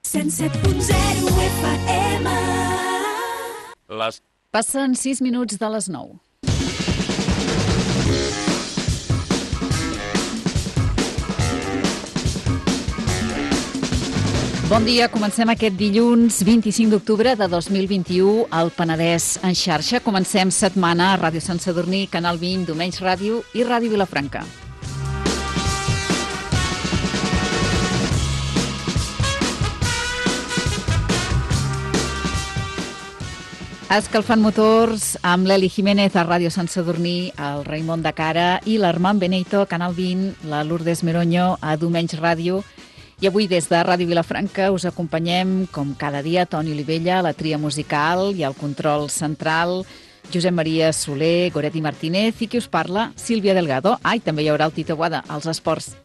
107.0 FM. Passen 6 minuts de les 9. Bon dia, comencem aquest dilluns 25 d'octubre de 2021 al Penedès en xarxa. Comencem setmana a Ràdio Sant Sadurní, Canal 20, Domenys Ràdio i Ràdio Vilafranca. Escalfant motors amb l'Eli Jiménez a Ràdio Sant Sadurní, el Raimon de Cara i l'Armand Benito a Canal 20, la Lourdes Meroño a Domenys Ràdio. I avui des de Ràdio Vilafranca us acompanyem, com cada dia, Toni Olivella, la tria musical i el control central, Josep Maria Soler, Goretti Martínez i qui us parla, Sílvia Delgado. I també hi haurà el Tito Boada, als esports.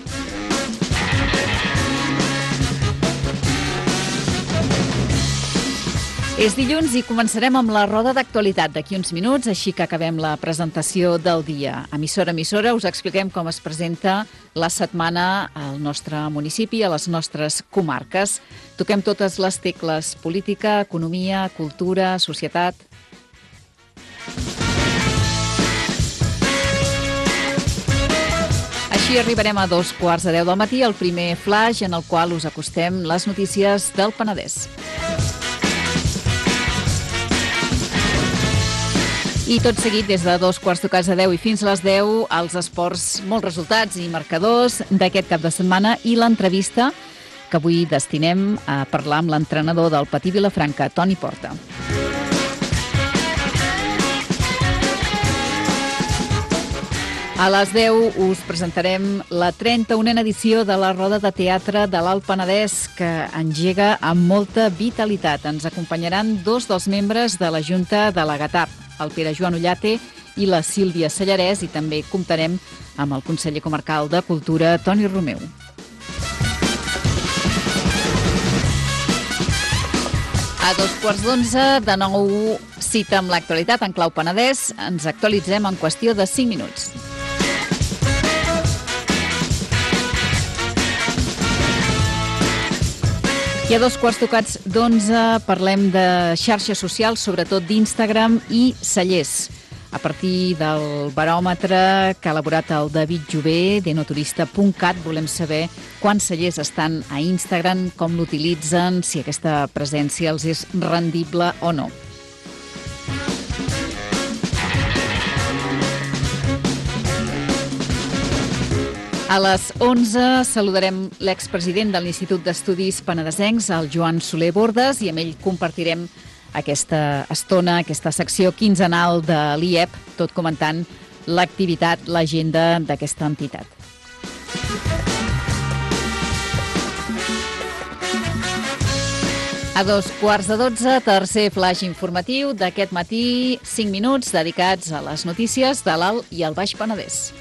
És dilluns i començarem amb la roda d'actualitat d'aquí uns minuts, així que acabem la presentació del dia. Emissora a emissora us expliquem com es presenta la setmana al nostre municipi, a les nostres comarques. Toquem totes les tecles: política, economia, cultura, societat. Així arribarem a 2:15 del matí, el primer flash en el qual us acostem les notícies del Penedès. I tot seguit, des de 2:15 i fins a les 10, els esports, molts resultats i marcadors d'aquest cap de setmana i l'entrevista que avui destinem a parlar amb l'entrenador del Patí Vilafranca, Toni Porta. A les 10 us presentarem la 31a edició de la Roda de Teatre de l'Alt Penedès, que engega amb molta vitalitat. Ens acompanyaran dos dels membres de la Junta de la GATAP, el Pere Joan Ullate i la Sílvia Sallarès, i també comptarem amb el conseller comarcal de Cultura, Toni Romeu. A 2:15, de nou cita amb l'actualitat en clau Penedès. Ens actualitzem en qüestió de 5 minuts. I a 2:15 parlem de xarxes socials, sobretot d'Instagram i cellers. A partir del baròmetre que ha elaborat el David Jové, denoturista.cat, volem saber quants cellers estan a Instagram, com l'utilitzen, si aquesta presència els és rendible o no. A les 11 saludarem l'expresident de l'Institut d'Estudis Penedesencs, el Joan Soler Bordes, i amb ell compartirem aquesta estona, aquesta secció quinzenal de l'IEP, tot comentant l'activitat, l'agenda d'aquesta entitat. A 2:15, tercer flash informatiu d'aquest matí, 5 minuts dedicats a les notícies de l'Alt i el Baix Penedès.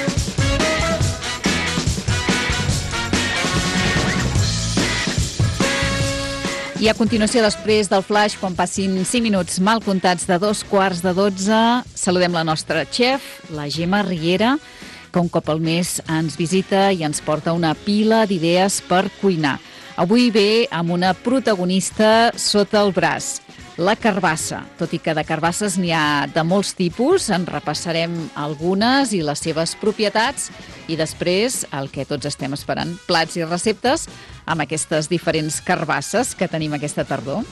I a continuació, després del flash, quan passin 5 minuts mal comptats de 2:15, saludem la nostra xef, la Gemma Riera, que un cop al mes ens visita i ens porta una pila d'idees per cuinar. Avui ve amb una protagonista sota el braç, la carbassa. Tot i que de carbasses n'hi ha de molts tipus, en repassarem algunes i les seves propietats, i després, el que tots estem esperant, plats i receptes amb aquestes diferents carbasses que tenim aquesta tardor.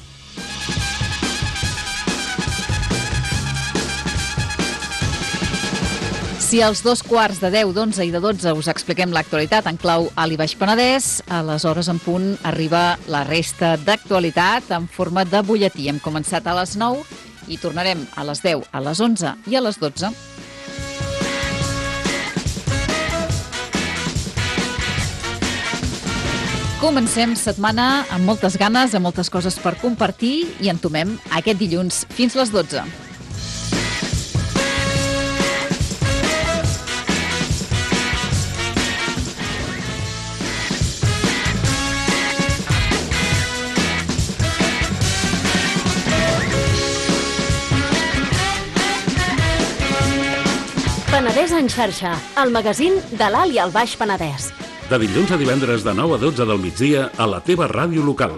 Si als 2:15, 11 i de 12 us expliquem l'actualitat en clau Alt i Baix Penedès, a les hores en punt arriba la resta d'actualitat en forma de butlletí. Hem començat a les 9 i tornarem a les 10, a les 11 i a les 12. Comencem setmana amb moltes ganes, amb moltes coses per compartir, i entomem aquest dilluns fins les 12. Penedès en xarxa, el magazín de l'Alt i el Baix Penedès. de dilluns a divendres de 9 a 12 del migdia a la teva ràdio local.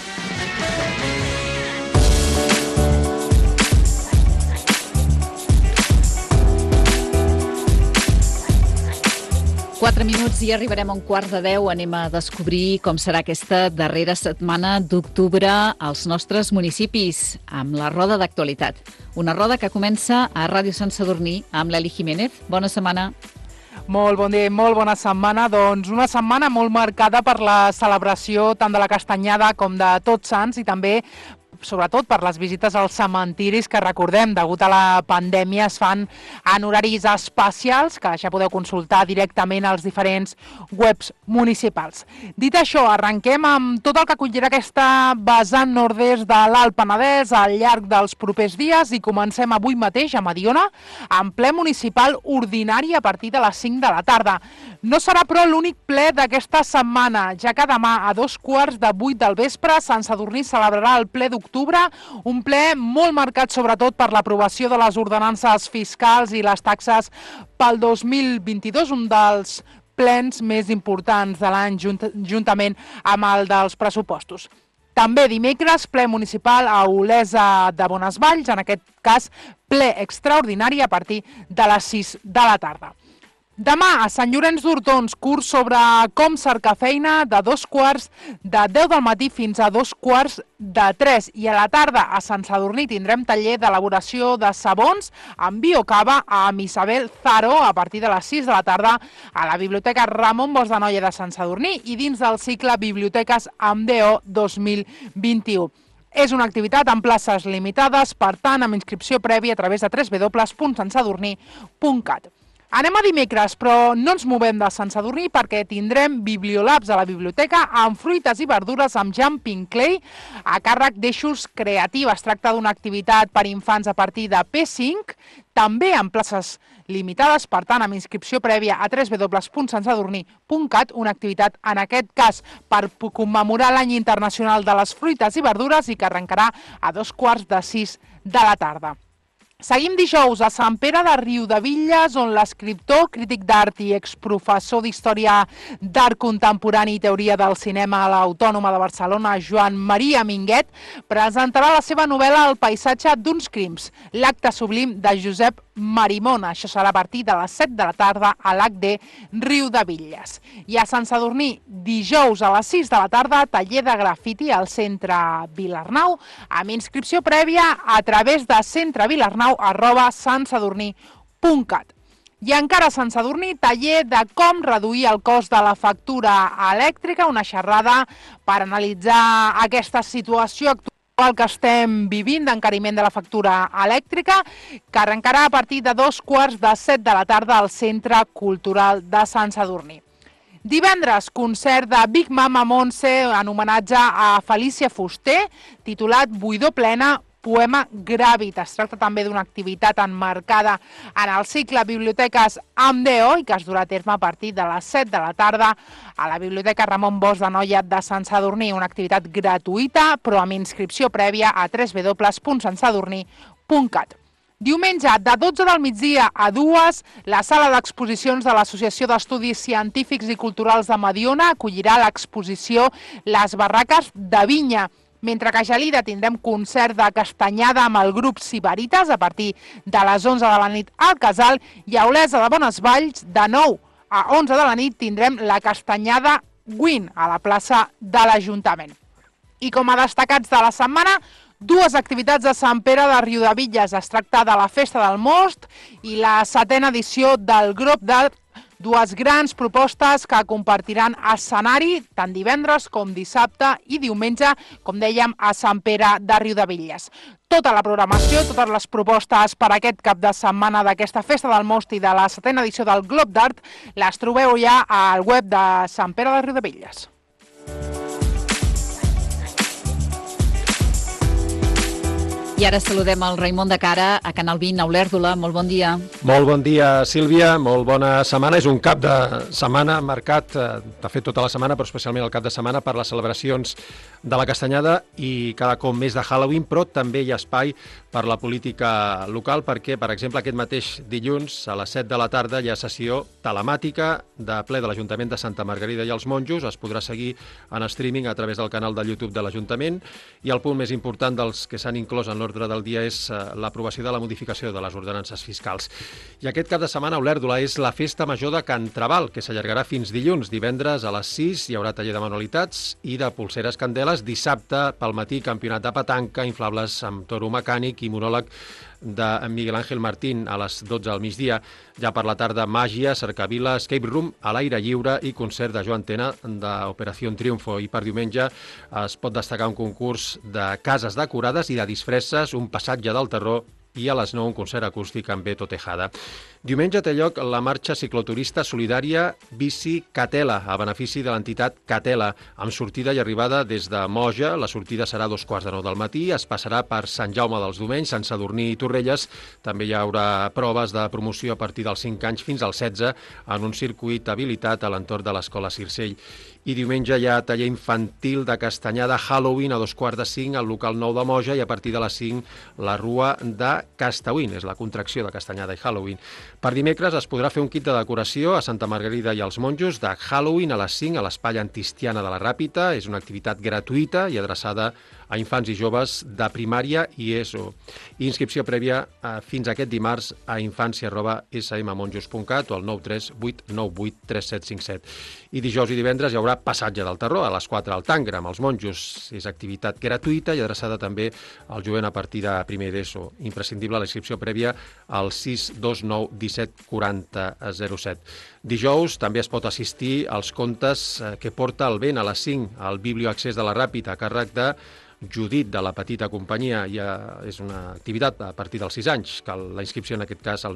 Quatre minuts i arribarem a 9:15. Anem a descobrir com serà aquesta darrera setmana d'octubre als nostres municipis, amb la roda d'actualitat. Una roda que comença a Ràdio Sant Sadurní amb l'Eli Jiménez. Bona setmana. Molt bon dia, molt bona setmana. Doncs una setmana molt marcada per la celebració tant de la Castanyada com de Tots Sants i també sobretot per les visites als cementiris que, recordem, degut a la pandèmia es fan en horaris especials que ja podeu consultar directament als diferents webs municipals. Dit això, arrenquem amb tot el que acollirà aquesta vessant nord-est de l'Alt Penedès al llarg dels propers dies i comencem avui mateix a Mediona en ple municipal ordinari a partir de les 5 de la tarda. No serà, però, l'únic ple d'aquesta setmana, ja que demà a 2:15 del vespre Sant Sadurní celebrarà el ple d'octubre, un ple molt marcat sobretot per l'aprovació de les ordenances fiscals i les taxes pel 2022, un dels plens més importants de l'any juntament amb el dels pressupostos. També dimecres, ple municipal a Olesa de Bonesvalls, en aquest cas ple extraordinari a partir de les 6 de la tarda. Demà, a Sant Llorenç d'Hortons, curs sobre com cercar feina de 2:15 del matí fins a 2:15 i a la tarda a Sant Sadurní tindrem taller d'elaboració de sabons amb biocava amb Isabel Zaro a partir de les 6 de la tarda a la Biblioteca Ramon Bosch de Noia de Sant Sadurní i dins del cicle Biblioteques amb DO 2021. És una activitat amb places limitades, per tant, amb inscripció prèvia a través de www.santsadurní.cat. Anem a dimecres, però no ens movem de Sant Sadurní perquè tindrem Bibliolabs a la biblioteca amb fruites i verdures amb Jumping Clay a càrrec d'Eixos Creativa. Es tracta d'una activitat per infants a partir de P5, també amb places limitades, per tant, amb inscripció prèvia a www.santsadurní.cat, una activitat, en aquest cas, per commemorar l'Any Internacional de les Fruites i Verdures i que arrencarà a 5:15 de la tarda. Seguim dijous a Sant Pere de Riudebitlles, on l'escriptor, crític d'art i exprofessor d'Història d'Art Contemporani i Teoria del Cinema a l'Autònoma de Barcelona, Joan Maria Minguet, presentarà la seva novel·la El paisatge d'uns crims, l'acte sublim de Josep Marimona. Això serà a partir de les 7 de la tarda a l'HD Riudebitlles. I a Sant Sadurní, dijous a les 6 de la tarda, taller de grafiti al Centre Vilarnau, amb inscripció prèvia a través de centrevilarnau@santsadurní.cat. I encara a Sant Sadurní, taller de com reduir el cost de la factura elèctrica, una xerrada per analitzar aquesta situació actual que estem vivint d'encariment de la factura elèctrica, que arrencarà a partir de 2:15 de la tarda al Centre Cultural de Sant Sadurní. Divendres, concert de Big Mama Montse en homenatge a Felícia Fuster, titulat Buidor plena, poema Gravit. Es tracta també d'una activitat emmarcada en el cicle Biblioteques amb DO i que es durà a terme a partir de les 7 de la tarda a la Biblioteca Ramon Bosch de Noia de Sant Sadurní. Una activitat gratuïta, però amb inscripció prèvia a www.santsadurní.cat. Diumenge, de 12 del migdia a 2, la sala d'exposicions de l'Associació d'Estudis Científics i Culturals de Mediona acollirà l'exposició Les barraques de Vinya. Mentre que a Gelida tindrem concert de castanyada amb el grup Sibarites a partir de les 11 de la nit al Casal i a Olesa de Bonesvalls de 9 a 11 de la nit tindrem la castanyada Win a la plaça de l'Ajuntament. I com a destacats de la setmana, dues activitats de Sant Pere de Riudebitlles. Es tracta de la Festa del Most i la 7ª edició del Grup d'Art, dues grans propostes que compartiran escenari tant divendres com dissabte i diumenge, com dèiem, a Sant Pere de Riudebitlles. Tota la programació, totes les propostes per aquest cap de setmana d'aquesta Festa del Most i de la 7ª edició del Glob d'Art les trobeu ja al web de Sant Pere de Riudebitlles. I ara saludem el Raimon de Cara a Canal 20, a Olèrdola. Molt bon dia. Molt bon dia, Sílvia. Molt bona setmana. És un cap de setmana marcat, de fet tota la setmana, però especialment el cap de setmana, per les celebracions de la Castanyada i cada cop més de Halloween, però també hi ha espai per la política local perquè, per exemple, aquest mateix dilluns a les 7 de la tarda hi ha sessió telemàtica de ple de l'Ajuntament de Santa Margarida i els Monjos. Es podrà seguir en streaming a través del canal de YouTube de l'Ajuntament i el punt més important dels que s'han inclòs en l'ordre del dia és l'aprovació de la modificació de les ordenances fiscals. I aquest cap de setmana a Olèrdola és la festa major de Can Trabal, que s'allargarà fins dilluns. Divendres a les 6 hi haurà taller de manualitats i de pulseres candeles. Dissabte pel matí campionat de petanca, inflables amb toro mecànic i monòleg de Miguel Ángel Martín a les 12 al migdia. Ja per la tarda, màgia, cercavila, escape room a l'aire lliure i concert de Joan Tena d'Operació Triunfo. I per diumenge es pot destacar un concurs de cases decorades i de disfresses, un passatge del terror i a les 9 un concert acústic amb Beto Tejada. Diumenge té lloc la marxa cicloturista solidària Bici Catela, a benefici de l'entitat Catela, amb sortida i arribada des de Moja. La sortida serà a 2:15 del matí, es passarà per Sant Jaume dels Domenys, Sant Sadurní i Torrelles. També hi haurà proves de promoció a partir dels 5 anys fins als 16 en un circuit habilitat a l'entorn de l'Escola Circell. I diumenge hi ha taller infantil de castanyada Halloween a 4:45 al local 9 de Moja i a partir de les 5 la rua de Castauín, és la contracció de castanyada i Halloween. Per dimecres es podrà fer un kit de decoració a Santa Margarida i als Monjos de Halloween a les 5 a l'Espai Antistiana de la Ràpita. És una activitat gratuïta i adreçada a infants i joves de primària i ESO. Inscripció prèvia fins aquest dimarts a infància@smmonjos.cat o al 938983757. I dijous i divendres hi haurà passatge del terror a les 4 al Tangre amb els Monjos. És activitat gratuïta i adreçada també al jovent a partir de primer d'ESO. Imprescindible la inscripció prèvia al 629 17 40 07. Dijous també es pot assistir als contes que porta el vent a les 5 al Biblioaccés de la Ràpita a càrrec de Judit, de la Petita Companyia. És una activitat a partir dels 6 anys, que la inscripció en aquest cas al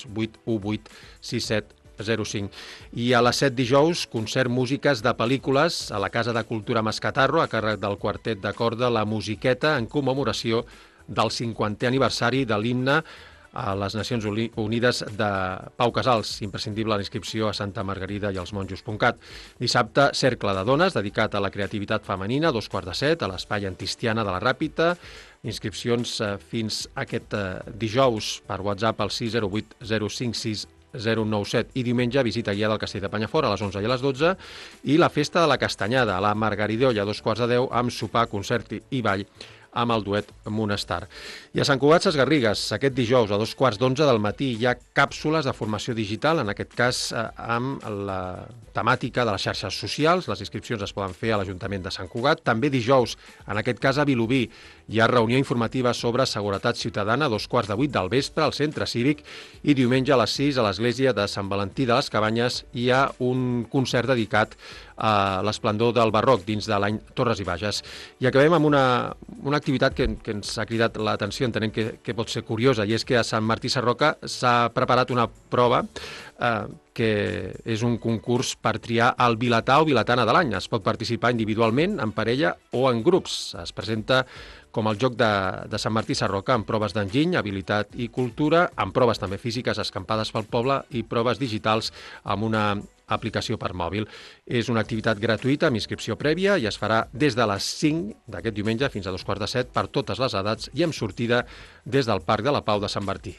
938186705. I a les 7 dijous, concert músiques de pel·lícules a la Casa de Cultura Mascatarro a càrrec del quartet de corda La Musiqueta en commemoració del 50è aniversari de l'himne a les Nacions Unides de Pau Casals. Imprescindible la inscripció a Santa Margarida i als Monjos.cat. Dissabte, Cercle de Dones, dedicat a la creativitat femenina, 2:15 a l'Espai Antistiana de la Ràpita. Inscripcions fins aquest dijous per WhatsApp al 608 056 097 i diumenge visita guiada al Castell de Penyafort a les 11 i a les 12 i la Festa de la Castanyada a la Margaridolla a 2:15 amb sopar, concert i ball amb el duet Monestar. I a Sant Cugat Sesgarrigues, aquest dijous a 2:15 del matí hi ha càpsules de formació digital, en aquest cas amb la temàtica de les xarxes socials. Les inscripcions es poden fer a l'Ajuntament de Sant Cugat. També dijous, en aquest cas a Vilobí, hi ha reunió informativa sobre seguretat ciutadana a 7:15 del vespre al Centre Cívic i diumenge a les 6 a l'Església de Sant Valentí de les Cabanyes hi ha un concert dedicat a l'esplendor del barroc dins de l'any Torres i Bages. I acabem amb una activitat que ens ha cridat l'atenció, entenem que pot ser curiosa, i és que a Sant Martí Sarroca s'ha preparat una prova que és un concurs per triar el vilatà o vilatana de l'any. Es pot participar individualment, en parella o en grups. Es presenta com el joc de Sant Martí Sarroca, amb proves d'enginy, habilitat i cultura, amb proves també físiques escampades pel poble i proves digitals amb una aplicació per mòbil. És una activitat gratuïta amb inscripció prèvia i es farà des de les 5 d'aquest diumenge fins a 2:15 per totes les edats i amb sortida des del Parc de la Pau de Sant Martí.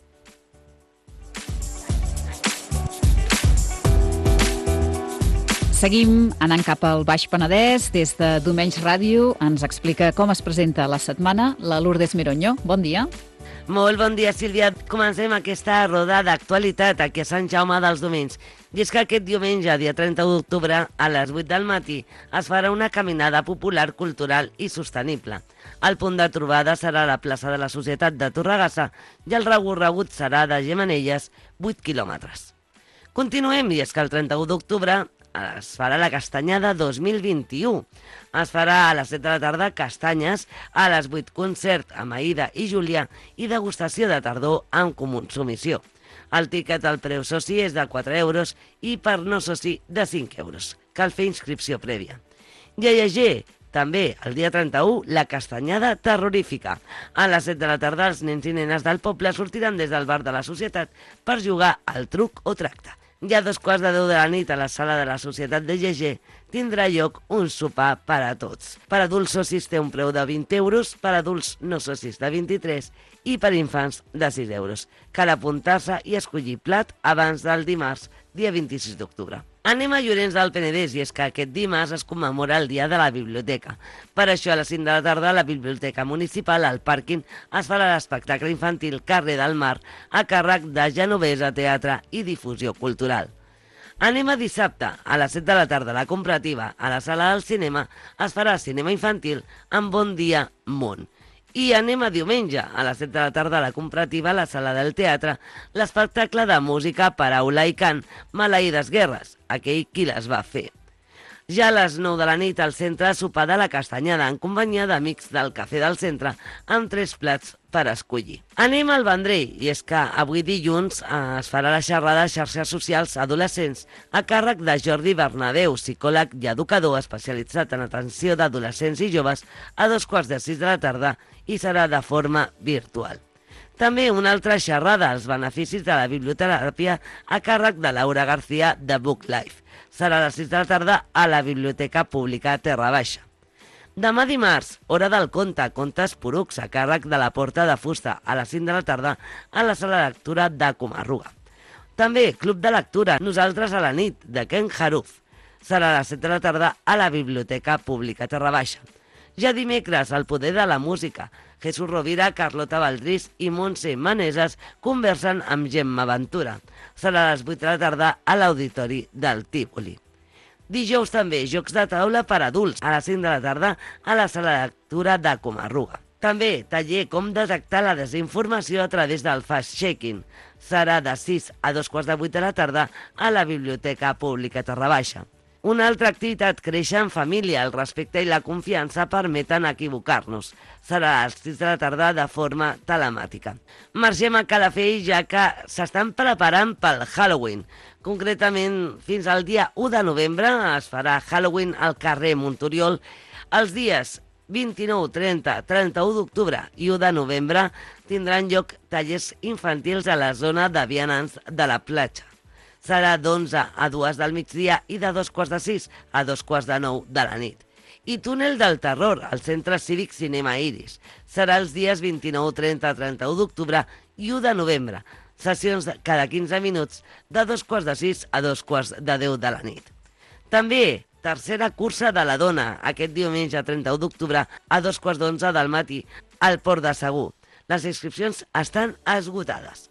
Seguim anant cap al Baix Penedès. Des de Domenys Ràdio ens explica com es presenta la setmana la Lourdes Mironyo. Bon dia. Molt bon dia, Sílvia. Comencem aquesta roda d'actualitat aquí a Sant Jaume dels Domenys. I és que aquest diumenge, dia 31 d'octubre, a les 8 del matí, es farà una caminada popular, cultural i sostenible. El punt de trobada serà la plaça de la Societat de Torregassa i el recorregut serà de Gimenelles, 8 quilòmetres. Continuem, i és que el 31 d'octubre es farà la Castanyada 2021. Es farà a les 7 de la tarda castanyes, a les 8 concert amb Aïda i Júlia i degustació de tardor amb consumició. El tiquet al preu soci és de 4 euros i per no soci de 5 euros. Cal fer inscripció prèvia. I a Llegir, també el dia 31, la Castanyada terrorífica. A les 7 de la tarda els nens i nenes del poble sortiran des del bar de la Societat per jugar al truc o tracte. I a 2:15 de la nit a la sala de la Societat de GG tindrà lloc un sopar per a tots. Per adults socis té un preu de 20 euros, per adults no socis de 23 i per infants de 6 euros. Cal apuntar-se i escollir plat abans del dimarts, dia 26 d'octubre. Anem a Llorenç del Penedès, i és que aquest dimarts es commemora el Dia de la Biblioteca. Per això, a les 5 de la tarda, a la Biblioteca Municipal, al pàrquing, es farà l'espectacle infantil Carrer del Mar, a càrrec de Genovesa Teatre i Difusió Cultural. Anem a dissabte, a les 7 de la tarda, a la Comparativa, a la sala del cinema, es farà cinema infantil amb Bon Dia Món. I anem a diumenge, a les 7 de la tarda, a la Comparativa, a la sala del teatre, l'espectacle de música, paraula i cant, Maleïdes Guerres, aquell qui les va fer. Ja a les 9 de la nit al centre, sopar de la Castanyada, en companyia d'amics del Cafè del Centre, amb 3 plats per escollir. Anem al Vendrell, i és que avui dilluns es farà la xerrada de xarxes socials adolescents a càrrec de Jordi Bernadeu, psicòleg i educador especialitzat en atenció d'adolescents i joves, a 5:15 de la tarda, i serà de forma virtual. També una altra xerrada, els beneficis de la biblioteràpia, a càrrec de Laura García, de Book Life. Serà a les 6 de la tarda a la Biblioteca Pública Terra Baixa. Demà dimarts, hora del conte, contes porucs, a càrrec de la Porta de Fusta, a les 5 de la tarda, a la sala de lectura de Comarruga. També Club de Lectura, Nosaltres a la nit, de Ken Haruf. Serà a les 7 de la tarda a la Biblioteca Pública Terra Baixa. Ja dimecres, El poder de la música. Jesús Rovira, Carlota Valdrís i Montse Maneses conversen amb Gemma Ventura. Serà a les 8 de la tarda a l'Auditori del Tívoli. Dijous també, jocs de taula per adults, a les 5 de la tarda a la sala de lectura de Comarruga. També taller com detectar la desinformació a través del fast-checking. Serà de 6 a 2:15 de la tarda a la Biblioteca Pública Terra Baixa. Una altra activitat, créixer en família, el respecte i la confiança permeten equivocar-nos. Serà a les 6 de la tarda de forma telemàtica. Marxem a Calafell, ja que s'estan preparant pel Halloween. Concretament, fins al dia 1 de novembre es farà Halloween al carrer Montoriol. Els dies 29, 30, 31 d'octubre i 1 de novembre tindran lloc tallers infantils a la zona de vianants de la platja. Serà d'11 a 2 del migdia i de 2:15 a 2:15 de la nit. I Túnel del Terror, al Centre Cívic Cinema Iris. Serà els dies 29, 30, 31 d'octubre i 1 de novembre. Sessions cada 15 minuts de 2:15 a 2:10 de la nit. També tercera cursa de la dona, aquest diumenge 31 d'octubre a 2:11 del matí al Port de Segur. Les inscripcions estan esgotades.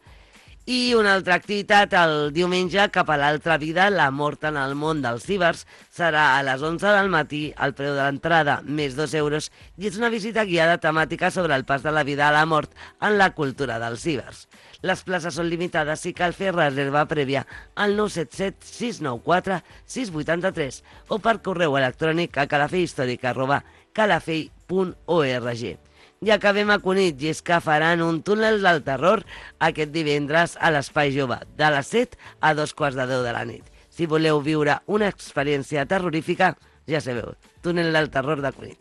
I una altra activitat, el diumenge, cap a l'altra vida, la mort en el món dels cibers, serà a les 11 del matí, el preu de l'entrada, més 2 euros, i és una visita guiada temàtica sobre el pas de la vida a la mort en la cultura dels cibers. Les places són limitades i cal fer reserva prèvia al 977 694 683 o per correu electrònic a calafellhistòric@calafell.org. I acabem a Cunit, i és que faran un túnel del terror aquest divendres a l'Espai Jove, de les 7 a 2:15 de la nit. Si voleu viure una experiència terrorífica, ja sabeu, túnel del terror de Cunit.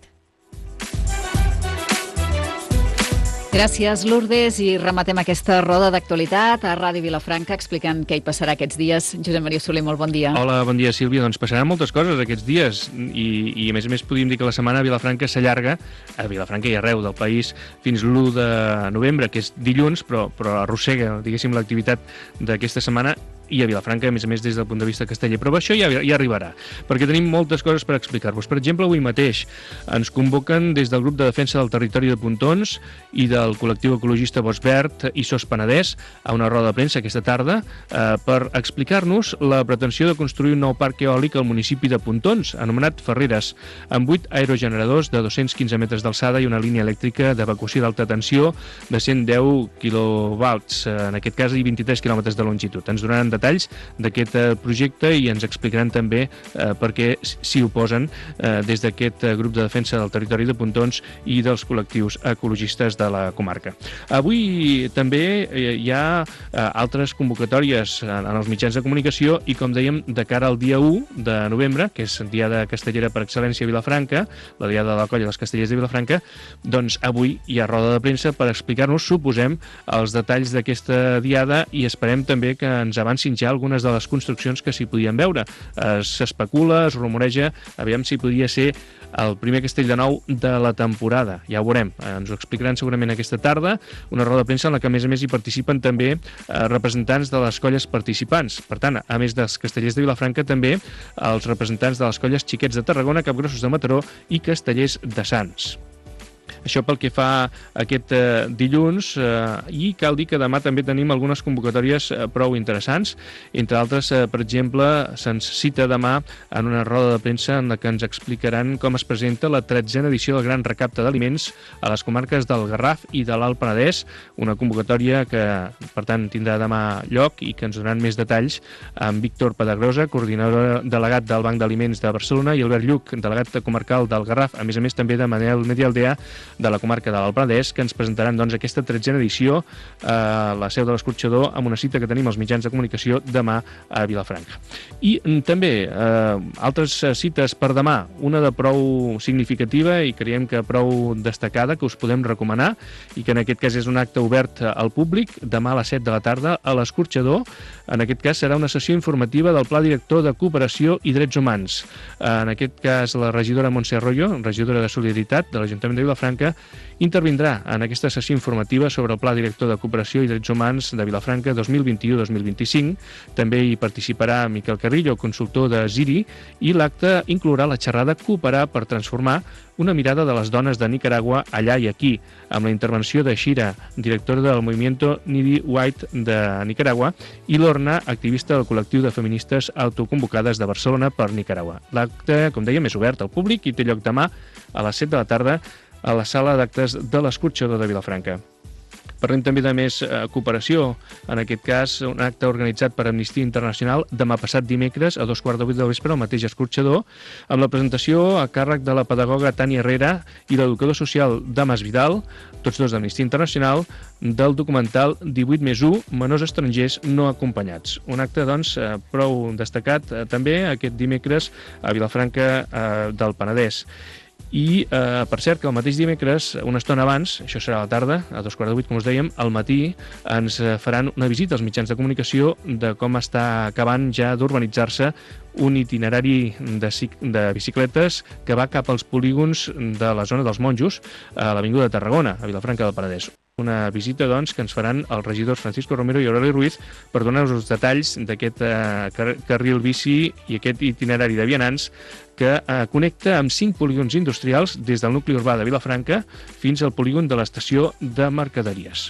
Gràcies, Lourdes, i rematem aquesta roda d'actualitat a Ràdio Vilafranca explicant què hi passarà aquests dies. Josep Maria Soler, molt bon dia. Hola, bon dia, Sílvia. Doncs passaran moltes coses aquests dies i a més podríem dir que la setmana a Vilafranca s'allarga, a Vilafranca i arreu del país, fins l'1 de novembre, que és dilluns, però arrossega, diguéssim, l'activitat d'aquesta setmana, i a Vilafranca, a més des del punt de vista casteller. Però això ja arribarà, perquè tenim moltes coses per explicar-vos. Per exemple, avui mateix ens convoquen des del grup de defensa del territori de Pontons i del col·lectiu ecologista Bosc Verd i Sos Penedès a una roda de premsa aquesta tarda per explicar-nos la pretensió de construir un nou parc eòlic al municipi de Pontons, anomenat Ferreres, amb 8 aerogeneradors de 215 metres d'alçada i una línia elèctrica d'evacuació d'alta tensió de 110 kilovolts, en aquest cas, i 23 quilòmetres de longitud. Ens donaran detalls d'aquest projecte i ens explicaran també per què s'hi oposen des d'aquest grup de defensa del territori de Pontons i dels col·lectius ecologistes de la comarca. Avui també hi ha altres convocatòries en els mitjans de comunicació i, com dèiem, de cara al dia 1 de novembre, que és Diada Castellera per excel·lència a Vilafranca, la Diada de la Colla dels Castellers de Vilafranca, doncs avui hi ha roda de premsa per explicar-nos, suposem, els detalls d'aquesta diada i esperem també que ens avanci s'acanessin ja algunes de les construccions que s'hi podien veure. S'especula, es rumoreja, aviam si podria ser el primer castell de nou de la temporada. Ja ho veurem. Ens ho explicaran segurament aquesta tarda, una roda de premsa en la que, a més, hi participen també representants de les colles participants. Per tant, a més dels castellers de Vilafranca, també els representants de les colles Xiquets de Tarragona, Capgrossos de Mataró i Castellers de Sants. Això pel que fa aquest dilluns, i cal dir que demà també tenim algunes convocatòries prou interessants. Entre altres, per exemple, se'ns cita demà en una roda de premsa en la que ens explicaran com es presenta la 13a edició del Gran Recapte d'Aliments a les comarques del Garraf i de l'Alt Penedès, una convocatòria que, per tant, tindrà demà lloc i que ens donaran més detalls amb Víctor Pedagrosa, coordinador delegat del Banc d'Aliments de Barcelona, i Albert Lluc, delegat comarcal del Garraf, a més també de Manel Medialdea, de la comarca de l'Alt Penedès, que ens presentaran aquesta 13a edició a la seu de l'Escorxador, amb una cita que tenim als mitjans de comunicació demà a Vilafranca. I també altres cites per demà, una de prou significativa i creiem que prou destacada, que us podem recomanar, i que en aquest cas és un acte obert al públic, demà a les 7 de la tarda a l'Escorxador. En aquest cas serà una sessió informativa del Pla Director de Cooperació i Drets Humans. En aquest cas la regidora Montse Arroyo, regidora de Solidaritat de l'Ajuntament de Vilafranca, intervindrà en aquesta sessió informativa sobre el Pla Director de Cooperació i Drets Humans de Vilafranca 2021-2025. També hi participarà Miquel Carrillo, consultor de Ziri, i l'acte inclourà la xerrada Cooperar per transformar, una mirada de les dones de Nicaragua allà i aquí, amb la intervenció de Shira, directora del Movimiento Needy White de Nicaragua, i Lorna, activista del col·lectiu de feministes autoconvocades de Barcelona per Nicaragua. L'acte, com dèiem, és obert al públic i té lloc demà a les 7 de la tarda a la sala d'actes de l'Escorxador de Vilafranca. Parlem també de més cooperació, en aquest cas un acte organitzat per Amnistia Internacional demà passat dimecres a 2:15 del vespre al mateix Escorxador, amb la presentació a càrrec de la pedagoga Tània Herrera i l'educador social Damas Vidal, tots dos d'Amnistia Internacional, del documental 18+1, menors estrangers no acompanyats. Un acte, doncs, prou destacat també aquest dimecres a Vilafranca del Penedès. I, per cert, que el mateix dimecres, una estona abans, això serà a la tarda, a 2:15, com us dèiem, al matí ens faran una visita als mitjans de comunicació de com està acabant ja d'urbanitzar-se un itinerari de bicicletes que va cap als polígons de la zona dels Monjos, a l'Avinguda de Tarragona, a Vilafranca del Penedès. Una visita, doncs, que ens faran els regidors Francisco Romero i Aureli Ruiz per donar-nos els detalls d'aquest carril bici i aquest itinerari de vianants que connecta amb 5 polígons industrials des del nucli urbà de Vilafranca fins al polígon de l'estació de mercaderies.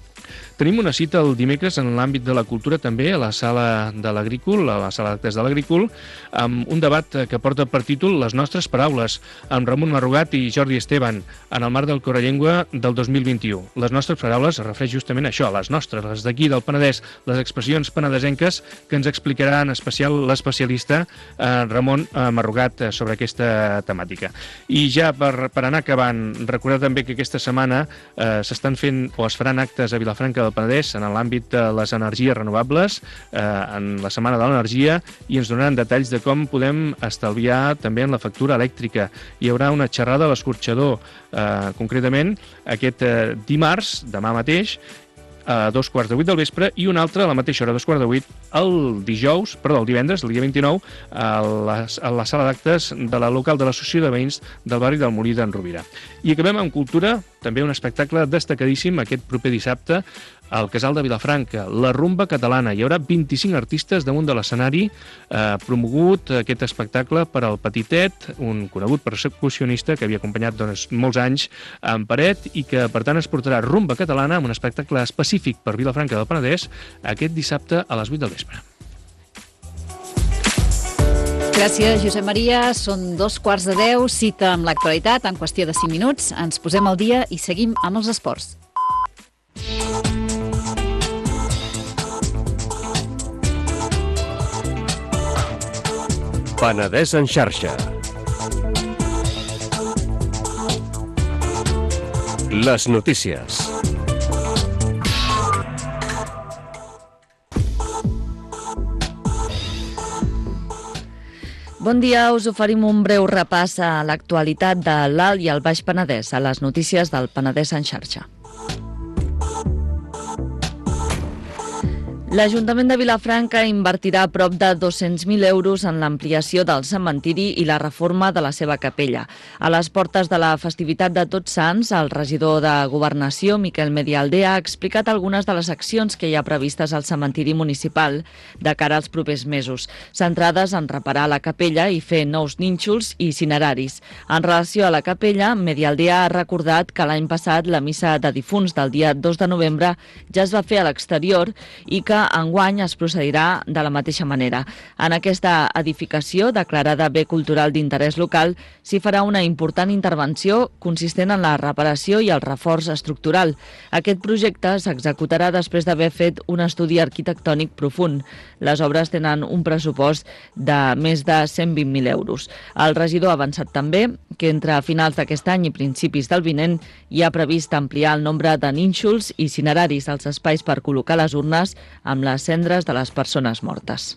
Tenim una cita el dimecres en l'àmbit de la cultura també a la sala de l'Agrícol, a la sala d'actes de l'Agrícol, amb un debat que porta per títol Les nostres paraules, amb Ramon Marrugat i Jordi Esteban, en el marc del Corallengua del 2021. Les nostres paraules es refereix justament a això, les nostres, les d'aquí del Penedès, les expressions penedesenques que ens explicarà en especial l'especialista Ramon Marrugat sobre aquesta temàtica. I ja per anar acabant, recordar també que aquesta setmana s'estan fent o es faran actes a Vilafranca del Penedès en l'àmbit de les energies renovables, en la Setmana de l'Energia, i ens donaran detalls de com podem estalviar també en la factura elèctrica. Hi haurà una xerrada a l'Escorxador, concretament aquest dimarts, demà mateix, a 2:15 del vespre, i una altra a la mateixa hora, a 2:15, el divendres, el dia 29, a la sala d'actes de la local de l'Associació de Veïns del barri del Molí d'en Rovira. I acabem amb cultura, també un espectacle destacadíssim aquest proper dissabte al Casal de Vilafranca, la rumba catalana. Hi haurà 25 artistes damunt de l'escenari, promogut aquest espectacle per al Petitet, un conegut percussionista que havia acompanyat molts anys en Paret i que, per tant, es portarà rumba catalana amb un espectacle específic per Vilafranca del Penedès aquest dissabte a les 8 del vespre. Gràcies, Josep Maria. Són 2:15, cita amb l'actualitat en qüestió de 5 minuts. Ens posem al dia i seguim amb els esports. Penedès en xarxa. Les notícies. Bon dia, us oferim un breu repàs a l'actualitat de l'Alt i el Baix Penedès, a les notícies del Penedès en xarxa. L'Ajuntament de Vilafranca invertirà prop de 200.000 euros en l'ampliació del cementiri i la reforma de la seva capella. A les portes de la festivitat de Tots Sants, el regidor de Governació, Miquel Medialdea, ha explicat algunes de les accions que hi ha previstes al cementiri municipal de cara als propers mesos, centrades en reparar la capella i fer nous nínxols i itineraris. En relació a la capella, Medialdea ha recordat que l'any passat la missa de difunts del dia 2 de novembre ja es va fer a l'exterior i que enguany es procedirà de la mateixa manera. En aquesta edificació, declarada bé cultural d'interès local, s'hi farà una important intervenció consistent en la reparació i el reforç estructural. Aquest projecte s'executarà després d'haver fet un estudi arquitectònic profund. Les obres tenen un pressupost de més de 120.000 euros. El regidor ha avançat també que entre finals d'aquest any i principis del vinent hi ha previst ampliar el nombre de nínxols i itineraris als espais per col·locar les urnes amb les cendres de les persones mortes.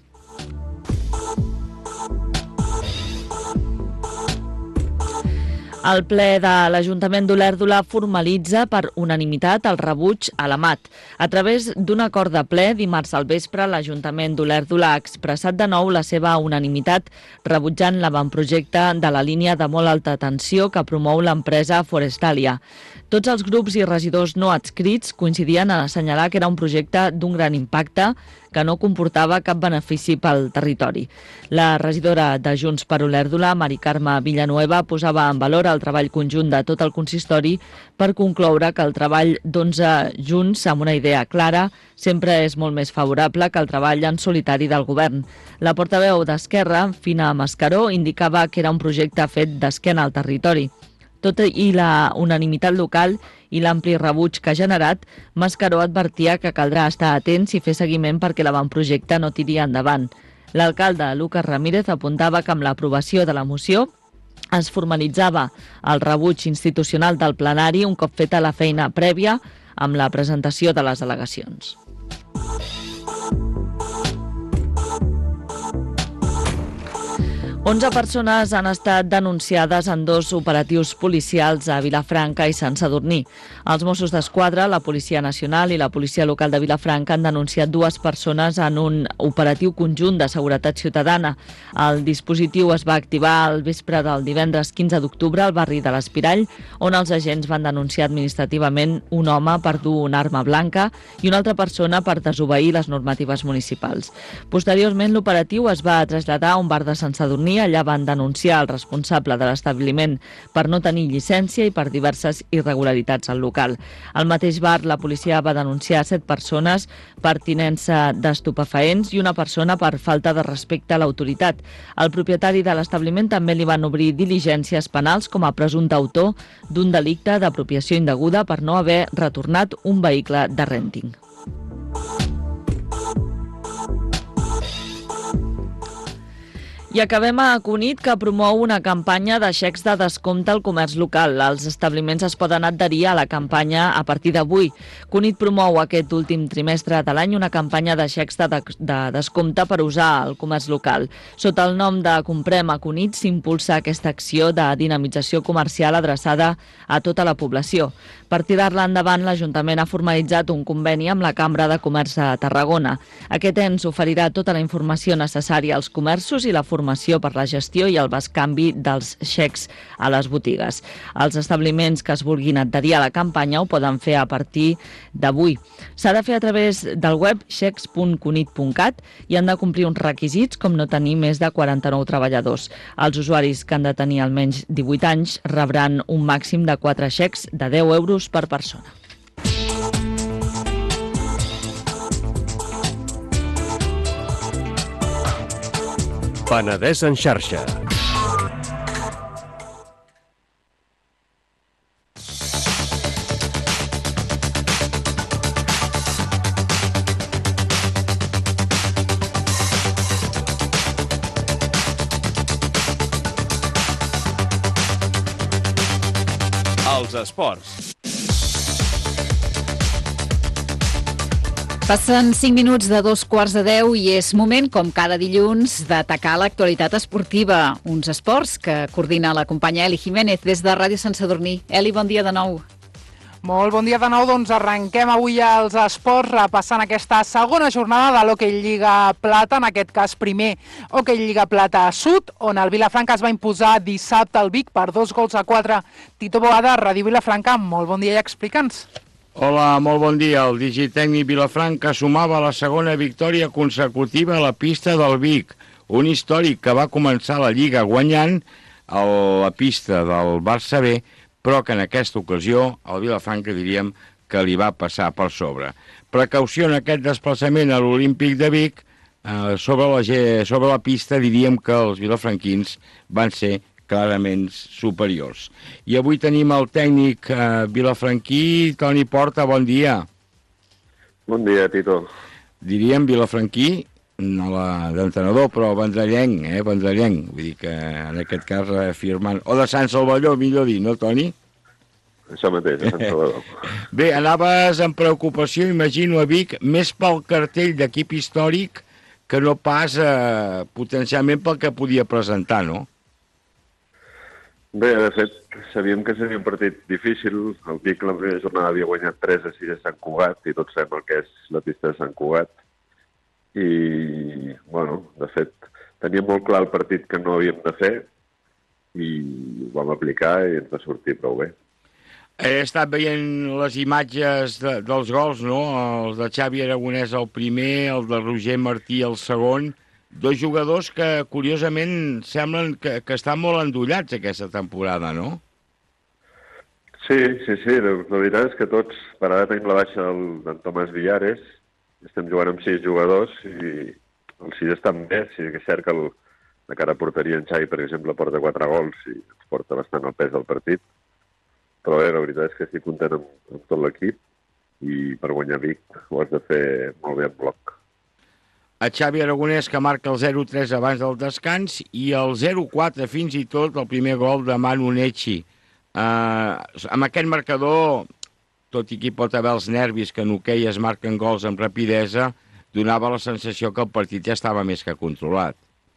El ple de l'Ajuntament d'Olèrdola formalitza per unanimitat el rebuig a l'AMAT. A través d'un acord de ple, dimarts al vespre, l'Ajuntament d'Olèrdola ha expressat de nou la seva unanimitat rebutjant l'avantprojecte de la línia de molt alta tensió que promou l'empresa Forestalia. Tots els grups i regidors no adscrits coincidien en assenyalar que era un projecte d'un gran impacte que no comportava cap benefici pel territori. La regidora de Junts per Olèrdola, Mari Carme Villanueva, posava en valor el treball conjunt de tot el consistori per concloure que el treball d'11 junts amb una idea clara sempre és molt més favorable que el treball en solitari del govern. La portaveu d'Esquerra, Fina Mascaró, indicava que era un projecte fet d'esquena al territori. Tot i la unanimitat local i l'ampli rebuig que ha generat, Mascaró advertia que caldrà estar atents i fer seguiment perquè l'avantprojecte no tiri endavant. L'alcalde, Lucas Ramírez, apuntava que amb l'aprovació de la moció es formalitzava el rebuig institucional del plenari un cop feta la feina prèvia amb la presentació de les al·legacions. Onze persones han estat denunciades en 2 operatius policials a Vilafranca i Sant Sadurní. Els Mossos d'Esquadra, la Policia Nacional i la Policia Local de Vilafranca han denunciat 2 persones en un operatiu conjunt de seguretat ciutadana. El dispositiu es va activar al vespre del divendres 15 d'octubre al barri de l'Espirall, on els agents van denunciar administrativament un home per dur una arma blanca i una altra persona per desobeir les normatives municipals. Posteriorment, l'operatiu es va traslladar a un bar de Sant Sadurní. Allà van denunciar el responsable de l'establiment per no tenir llicència i per diverses irregularitats al local. Al mateix bar, la policia va denunciar 7 persones per tinença d'estupefaents i una persona per falta de respecte a l'autoritat. El propietari de l'establiment també li van obrir diligències penals com a presumpte autor d'un delicte d'apropiació indeguda per no haver retornat un vehicle de rènting. I acabem a Cunit, que promou una campanya de xecs de descompte al comerç local. Els establiments es poden adherir a la campanya a partir d'avui. Cunit promou aquest últim trimestre de l'any una campanya de xecs de descompte per usar al comerç local. Sota el nom de Comprem a Cunit s'impulsa aquesta acció de dinamització comercial adreçada a tota la població. Per tirar-la endavant, l'Ajuntament ha formalitzat un conveni amb la Cambra de Comerç de Tarragona. Aquest ens oferirà tota la informació necessària als comerços i la formació per la gestió i el bescanvi dels xecs a les botigues. Els establiments que es vulguin adherir a la campanya ho poden fer a partir d'avui. S'ha de fer a través del web xecs.cunit.cat i han de complir uns requisits com no tenir més de 49 treballadors. Els usuaris que han de tenir almenys 18 anys rebran un màxim de 4 xecs de 10 euros per persona. Penedès en xarxa. Els esports. Passen 5 minuts de 2:15 i és moment, com cada dilluns, d'atacar l'actualitat esportiva. Uns esports que coordina la companya Eli Jiménez des de Ràdio Sant Sadurní. Eli, bon dia de nou. Molt bon dia de nou, doncs arrenquem avui els esports repassant aquesta segona jornada de l'Hockey Lliga Plata, en aquest cas primer Hockey Lliga Plata Sud, on el Vilafranca es va imposar dissabte al Vic per 2-4. Tito Boada, Ràdio Vilafranca, molt bon dia i explica'ns. Hola, molt bon dia. El digitècnic Vilafranca sumava la segona victòria consecutiva a la pista del Vic, un històric que va començar la Lliga guanyant a la pista del Barça B, però que en aquesta ocasió el Vilafranca diríem que li va passar per sobre. Precaució en aquest desplaçament a l'Olímpic de Vic, sobre la pista diríem que els vilafranquins van ser clarament superiors. I avui tenim el tècnic vilafranquí, Toni Porta, bon dia. Bon dia, Tito. Diríem vilafranquí, no d'entrenador, però vendrellenc, vendrellenc. Vull dir que en aquest cas firmant... O de Sant Salvador, millor dir, no, Toni? Això mateix, de Sant Salvador. Bé, anaves amb preocupació, imagino, a Vic, més pel cartell d'equip històric que no pas potencialment pel que podia presentar, no? Bé, de fet, sabíem que seria un partit difícil. El Vic la primera jornada havia guanyat 3-6 a Sant Cugat, i tots sabem el que és la pista de Sant Cugat. I, bueno, de fet, teníem molt clar el partit que no havíem de fer i ho vam aplicar i ens va sortir prou bé. He estat veient les imatges dels gols, no? Els de Xavi Aragonès el primer, el de Roger Martí el segon. Dos jugadors que, curiosament, semblen que estan molt endollats aquesta temporada, no? Sí. La veritat és que tots, per ara tenim la baixa d'en Tomàs Villares, estem jugant amb 6 jugadors i els 6 estan bé. Sí que és cert que la cara porteria en Xavi, per exemple, porta 4 gols i ens porta bastant el pes del partit. Però bé, la veritat és que estic content amb tot l'equip i per guanyar Vic ho has de fer molt bé en bloc. A Xavi Aragonès, que marca el 0-3 abans del descans, i el 0-4 fins i tot el primer gol de Manu Necci. Amb aquest marcador, tot i que hi pot haver els nervis que en hoquei es marquen gols amb rapidesa, donava la sensació que el partit ja estava més que controlat.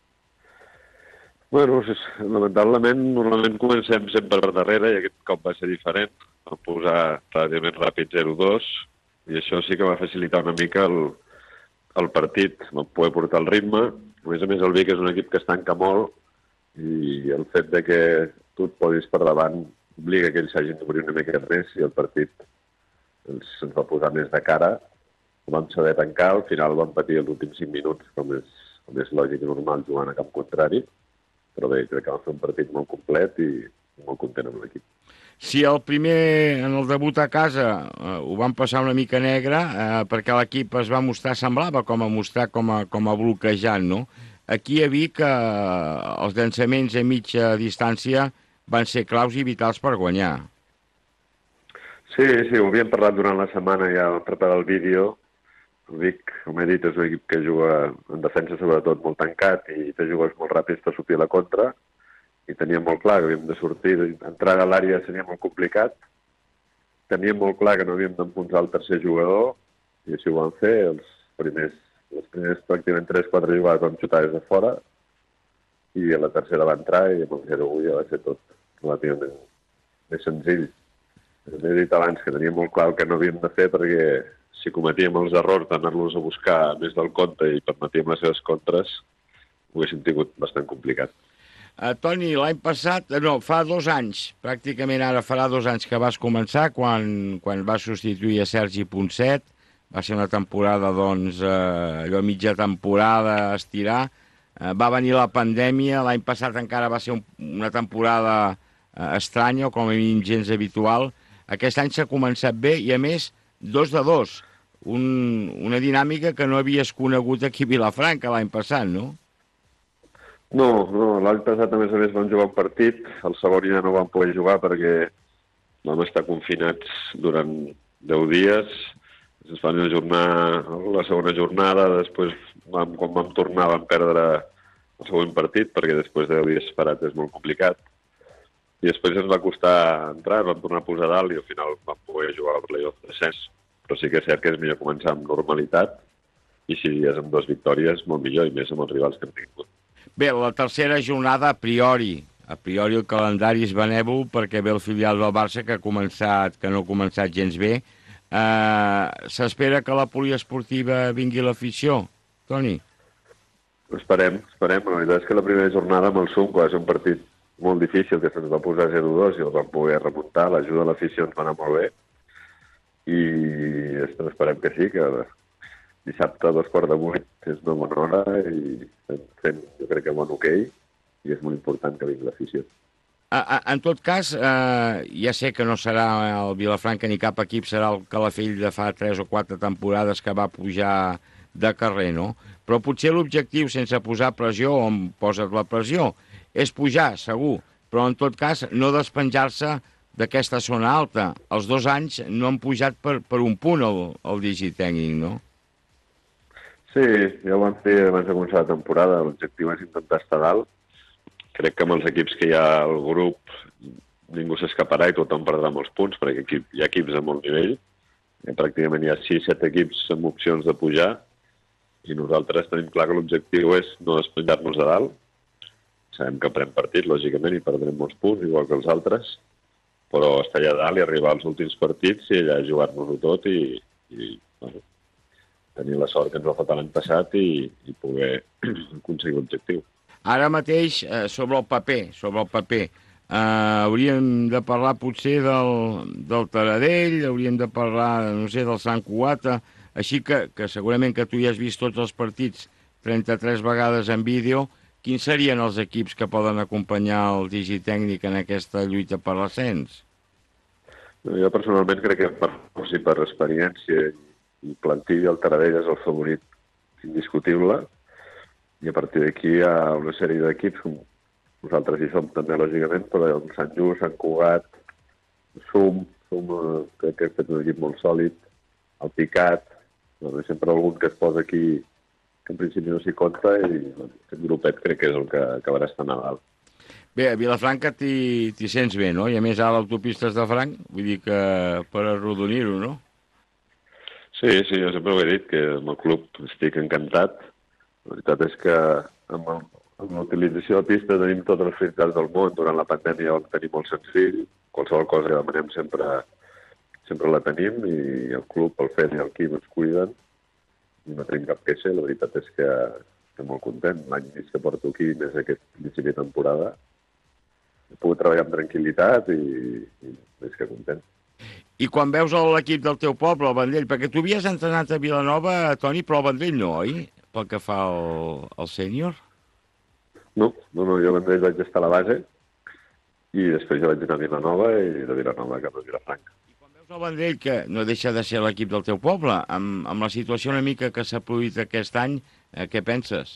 Bueno, lamentablement, normalment comencem sempre per darrere i aquest cop va ser diferent. Vam posar relativament ràpid 0-2 i això sí que va facilitar una mica el partit. Vam poder portar el ritme. A més, el Vic és un equip que es tanca molt i el fet de que tu et posis per davant obliga que ells s'hagin d'obrir una mica més i el partit ens va posar més de cara. Ho vam saber tancar, al final vam patir els últims 5 minuts, com és lògic i normal jugant a camp contrari. Però bé, crec que vam fer un partit molt complet i molt content amb l'equip. Si el primer, en el debut a casa, ho van passar una mica negre, perquè l'equip es va mostrar, semblava com a bloquejant, no? Aquí a Vic els llançaments a mitja distància van ser claus i vitals per guanyar. Sí, ho havíem parlat durant la setmana, ja vam preparar el vídeo. El Vic, com he dit, és un equip que juga en defensa sobretot molt tancat i té jugadors molt ràpids per sortir a la contra. I teníem molt clar que havíem de sortir, entrar a l'àrea seria molt complicat. Teníem molt clar que no havíem d'enfonsar el tercer jugador i així ho vam fer. Les primers pràcticament 3-4 jugades vam xutar des de fora i a la tercera va entrar i amb el 0-1 ja va ser tot relativament més senzill. He dit abans que teníem molt clar el que no havíem de fer perquè si cometíem els errors d'anar-los a buscar més del compte i permetíem les seves contres, ho haguéssim tingut bastant complicat. Toni, l'any passat, fa 2 anys, pràcticament ara farà 2 anys que vas començar, quan vas substituir a Sergi Ponset, va ser una temporada, allò mitja temporada a estirar, va venir la pandèmia, l'any passat encara va ser una temporada estranya, o com a mínim gens habitual. Aquest any s'ha començat bé i, a més, 2-2, una dinàmica que no havies conegut aquí a Vilafranca l'any passat, no? No, l'any passat a més vam jugar un partit, el segon ja no vam poder jugar perquè vam estar confinats durant 10 dies, es va ajornar la segona jornada, després quan vam tornar vam perdre el següent partit perquè després de 10 dies esperats és molt complicat. I després ens va costar entrar, vam tornar a posar dalt i al final vam poder jugar al playoff descens. Però sí que és cert que és millor començar amb normalitat i si és amb 2 victòries, molt millor, i més amb els rivals que hem tingut. Bé, la tercera jornada, a priori, A priori el calendari és benèvol perquè ve el filial del Barça que no ha començat gens bé. S'espera que la poliesportiva vingui a l'afició, Toni? Esperem. La veritat és que la primera jornada amb el SUM va ser un partit molt difícil, que se'ns va posar 0-2 i el vam poder remuntar. L'ajuda de l'afició ens va anar molt bé. I esperem que sí, que dissabte a 7:15 és una bona hora i fem, jo crec que bon hoquei, i és molt important que vingui l'afició. En tot cas, ja sé que no serà el Vilafranca ni cap equip, serà el Calafell de fa 3 o 4 temporades que va pujar de carrer, no? Però potser l'objectiu, sense posar pressió, on poses la pressió, és pujar, segur, però en tot cas no despenjar-se d'aquesta zona alta. Els 2 anys no han pujat per un punt el digitècnic, no? Sí, ja ho vam fer abans de començar la temporada. L'objectiu és intentar estar dalt. Crec que amb els equips que hi ha al grup ningú s'escaparà i tothom perdrà molts punts, perquè hi ha equips de molt nivell. Pràcticament hi ha 6-7 equips amb opcions de pujar i nosaltres tenim clar que l'objectiu és no despenjar-nos de dalt. Sabem que pren partit, lògicament, i perdrem molts punts, igual que els altres, però estar allà dalt i arribar als últims partits i allà jugar-nos-ho tot i bueno, tenir la sort que ens va faltar l'any passat i poder aconseguir l'objectiu. Ara mateix, sobre el paper, hauríem de parlar potser del Taradell, hauríem de parlar, no sé, del Sant Cugat, així que segurament que tu ja has vist tots els partits 33 vegades en vídeo. Quins serien els equips que poden acompanyar el digitècnic en aquesta lluita per l'ascens? Jo personalment crec que per experiència i plantilla el Taradell és el favorit indiscutible, i a partir d'aquí hi ha una sèrie d'equips, com nosaltres hi som també, lògicament, però el Sant Just, Sant Cugat, SUM, crec que és un equip molt sòlid, el Picat, sempre algun que es posa aquí que en principi no s'hi compta, i aquest grupet crec que és el que acabarà estant a dalt. Bé, a Vilafranca t'hi sents bé, no? I a més ara l'autopista és de franc, vull dir que per arrodonir-ho, no? Sí, jo sempre ho he dit, que amb el club estic encantat. La veritat és que amb l'utilització de pista tenim totes les facilitats del món. Durant la pandèmia ho vam tenir molt senzill. Qualsevol cosa que demanem sempre la tenim, i el club, el FED i el Quim ens cuiden i no tenim cap queixa. La veritat és que estic molt content. L'any mig que porto aquí, més aquest principi de temporada, he pogut treballar amb tranquil·litat i més que content. I quan veus l'equip del teu poble, el Vendrell, perquè tu havies entrenat a Vilanova, Toni, però el Vendrell no, oi? Pel que fa al sènior? No, jo a Vendrell vaig estar a la base i després ja vaig anar a Vilanova i de Vilanova cap a Vilafranca. I quan veus el Vendrell, que no deixa de ser l'equip del teu poble, amb la situació una mica que s'ha produït aquest any, què penses?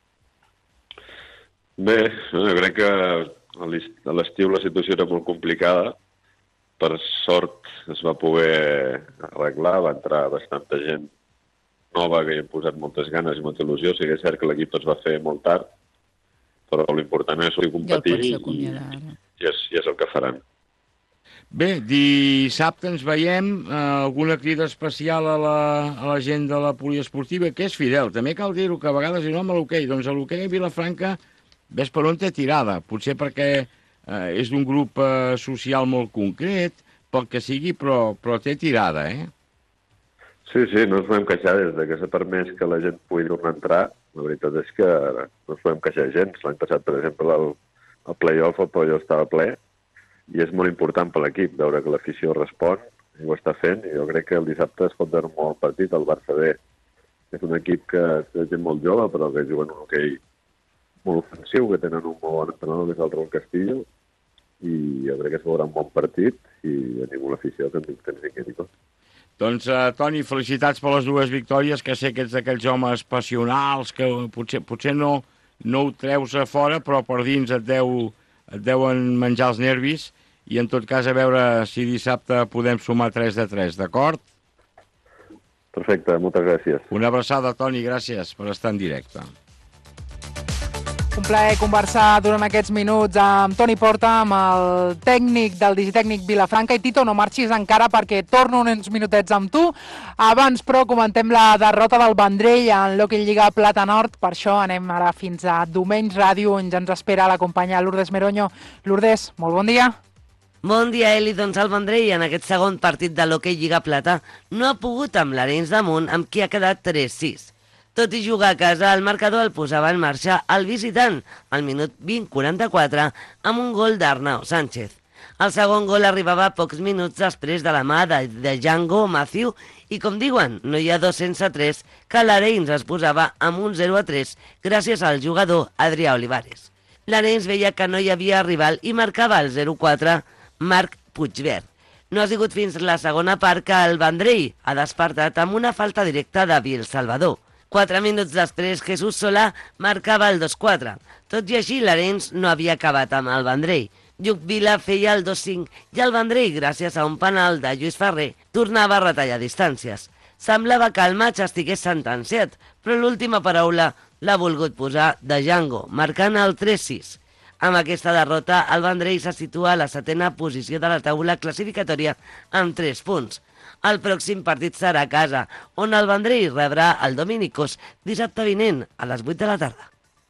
Bé, jo crec que a l'estiu la situació era molt complicada. Per sort es va poder arreglar, va entrar bastanta gent nova que hi han posat moltes ganes i molta il·lusió. Sí que és cert que l'equip es va fer molt tard, però l'important és competir i és el que faran. Bé, dissabte ens veiem. Alguna crida especial a la gent de la poliesportiva, que és fidel. També cal dir-ho, que a vegades diuen, home, l'hoquei. Doncs a l'hoquei a Vilafranca ves per on té tirada. Potser perquè és d'un grup social molt concret, pel que sigui, però té tirada, eh? Sí, no ens podem queixar des que s'ha permès que la gent pugui tornar a entrar. La veritat és que no ens podem queixar gens. L'any passat, per exemple, el play-off, el pavelló estava ple, i és molt important per l'equip veure que l'afició respon i ho està fent, i jo crec que el dissabte es pot veure un molt partit. El Barça B és un equip que és gent molt jove, però que juguen un hoquei molt ofensiu, que tenen un molt bon entrenador, que és el Raúl Castillo, i jo crec que es veurà un bon partit i animo l'afició que ens vingui tot. Doncs, Toni, felicitats per les 2 victòries, que sé que ets d'aquells homes passionals, que potser no ho treus a fora, però per dins et deuen menjar els nervis, i en tot cas a veure si dissabte podem sumar 3 de 3, d'acord? Perfecte, moltes gràcies. Una abraçada, Toni, gràcies per estar en directe. Un plaer conversar durant aquests minuts amb Toni Porta, amb el tècnic del Digitècnic Vilafranca. I Tito, no marxis encara perquè torno uns minutets amb tu. Abans, però, comentem la derrota del Vendrell en l'Hockey Lliga Plata Nord. Per això anem ara fins a Domenys Ràdio, on ja ens espera la companya Lourdes Meroño. Lourdes, molt bon dia. Bon dia, Eli. Doncs el Vendrell, en aquest segon partit de l'Hockey Lliga Plata, no ha pogut amb l'Arenys de Munt, amb qui ha quedat 3-6. Tot i jugar a casa, el marcador el posava en marxa el visitant, al minut 20-44, amb un gol d'Arnau Sánchez. El segon gol arribava pocs minuts després de la mà de Django Mathieu i, com diuen, no hi ha dos sense tres, que l'Arenys es posava amb un 0-3 gràcies al jugador Adrià Olivares. L'Arenys veia que no hi havia rival i marcava el 0-4 Marc Puigvert. No ha sigut fins la segona part que el Vendrell ha despertat amb una falta directa de Biel Salvador. 4 minuts després, Jesús Solà marcava el 2-4. Tot i així, l'Arenys no havia acabat amb el Vendrell. Lluc Vila feia el 2-5 i el Vendrell, gràcies a un penal de Lluís Ferrer, tornava a retallar distàncies. Semblava que el matx estigués sentenciat, però l'última paraula l'ha volgut posar de Django, marcant el 3-6. Amb aquesta derrota, el Vendrell se situa a la 7a posició de la taula classificatòria amb 3 punts. El pròxim partit serà a casa, on el Vendrell rebrà el Dominicos dissabte vinent a les 8 de la tarda.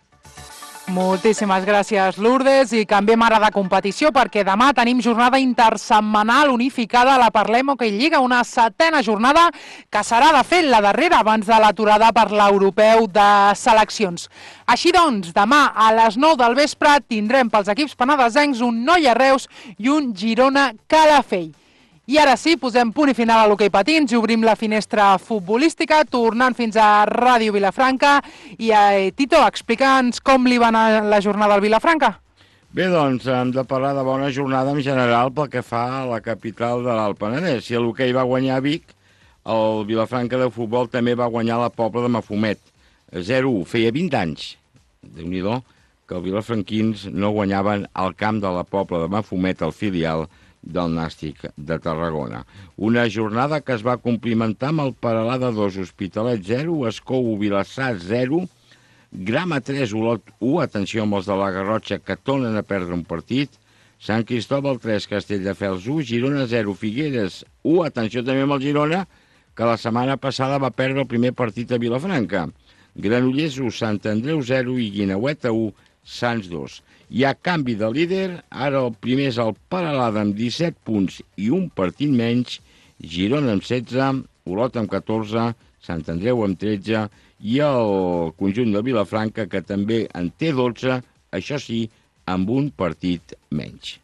Moltíssimes gràcies, Lourdes, i canviem ara de competició perquè demà tenim jornada intersetmanal unificada a la Parlem Hockey Lliga, una 7a jornada que serà, de fet, la darrera abans de l'aturada per l'europeu de seleccions. Així doncs, demà a les 9 del vespre tindrem pels equips penedesencs un Noia Reus i un Girona Calafell. I ara sí, posem punt i final a l'hoquei patins i obrim la finestra futbolística, tornant fins a Ràdio Vilafranca. I Tito, explica'ns com li va anar la jornada al Vilafranca. Bé, doncs, hem de parlar de bona jornada en general pel que fa a la capital de l'Alt Penedès. Si l'hoquei va guanyar a Vic, el Vilafranca de futbol també va guanyar la Pobla de Mafumet. 0-1, feia 20 anys. Déu-n'hi-do, que els vilafranquins no guanyaven al camp de la Pobla de Mafumet, el filial del Nàstic de Tarragona. Una jornada que es va complimentar amb el Peralada 2, Hospitalet 0, Escou, Vilassar 0, Grama 3, Olot 1, atenció amb els de la Garrotxa que tornen a perdre un partit, Sant Cristòbal 3, Castelldefels 1, Girona 0, Figueres 1, atenció també amb el Girona, que la setmana passada va perdre el primer partit a Vilafranca, Granollers 1, Sant Andreu 0 i Guineueta 1, Sants 2. Hi ha canvi de líder, ara el primer és el Peralada amb 17 punts i un partit menys, Girona amb 16, Olot amb 14, Sant Andreu amb 13 i el conjunt de Vilafranca, que també en té 12, això sí, amb un partit menys.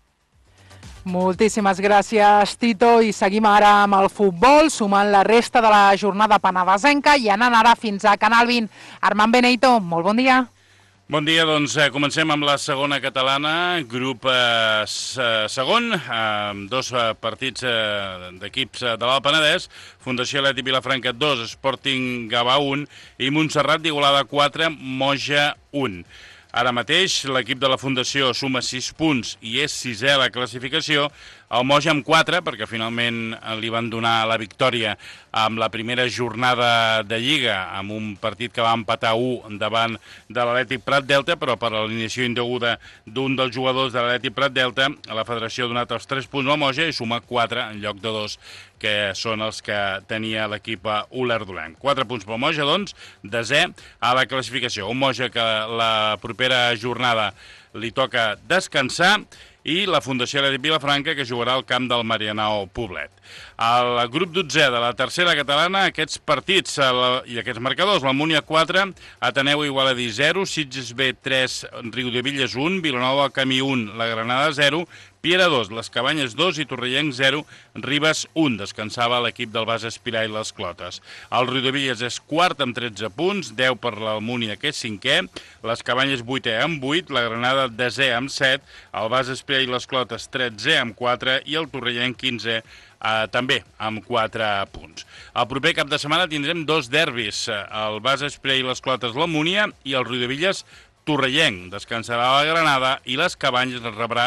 Moltíssimes gràcies, Tito, i seguim ara amb el futbol, sumant la resta de la jornada penedesenca i anant ara fins a Canal 20. Armand Beneito, molt bon dia. Bon dia, doncs comencem amb la segona catalana, grup segon, amb 2 partits d'equips de l'Alt Penedès, Fundació Atlètic Vilafranca 2, Sporting Gavà 1 i Montserrat d'Igualada 4, Moja 1. Ara mateix l'equip de la Fundació suma 6 punts i és 6è a la classificació, el Moja amb 4, perquè finalment li van donar la victòria amb la primera jornada de Lliga, amb un partit que va empatar 1 davant de l'Atlètic Prat Delta, però per l'alineació indeguda d'un dels jugadors de l'Atlètic Prat Delta, la federació ha donat els 3 punts al Moja i suma 4 en lloc de 2, que són els que tenia l'equip Olèrdolenc. 4 punts pel Moja, doncs, 10è a la classificació. Un Moja que la propera jornada li toca descansar, i la Fundació Atlètic Vilafranca, que jugarà al camp del Marianao Poblet. Al grup 12è de la tercera catalana, aquests partits i aquests marcadors, la Múnia 4, Ateneu Igualadí 0, Sitges B 3, Riudevilles 1, Vilanova del Camí 1, la Granada 0, Piera 2, les Cabanyes 2 i Torrellenc 0, Ribes 1. Descansava l'equip del Bas Espirà i les Clotes. El Riudevilles és quart amb 13 punts, 10 per l'Almúnia, que és 5è, les Cabanyes 8è amb 8, la Granada 10è amb 7, el Bas Espirà i les Clotes 13è amb 4 i el Torrellenc 15è també amb 4 punts. El proper cap de setmana tindrem 2 derbis, el Bas Espirà i les Clotes l'Almúnia i el Riudevilles Torrellenc. Descansarà la Granada i les Cabanyes rebrà